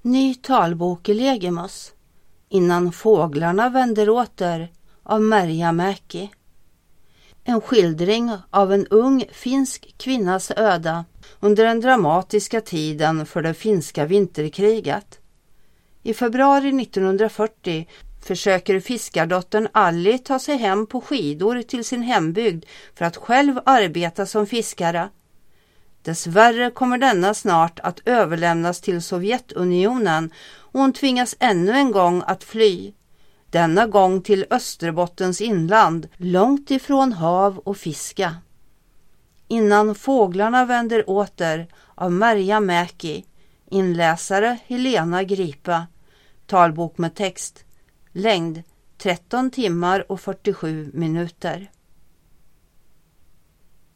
Ny talbok i Legimus. Innan fåglarna vänder åter av Merja Mäki. En skildring av en ung finsk kvinnas öde under den dramatiska tiden för det finska vinterkriget. I februari 1940 försöker fiskardottern Alli ta sig hem på skidor till sin hembygd för att själv arbeta som fiskare. Dessvärre kommer denna snart att överlämnas till Sovjetunionen och hon tvingas ännu en gång att fly. Denna gång till Österbottens inland, långt ifrån hav och fiska. Innan fåglarna vänder åter av Merja Mäki. Inläsare Helena Gripa. Talbok med text. Längd 13 timmar och 47 minuter.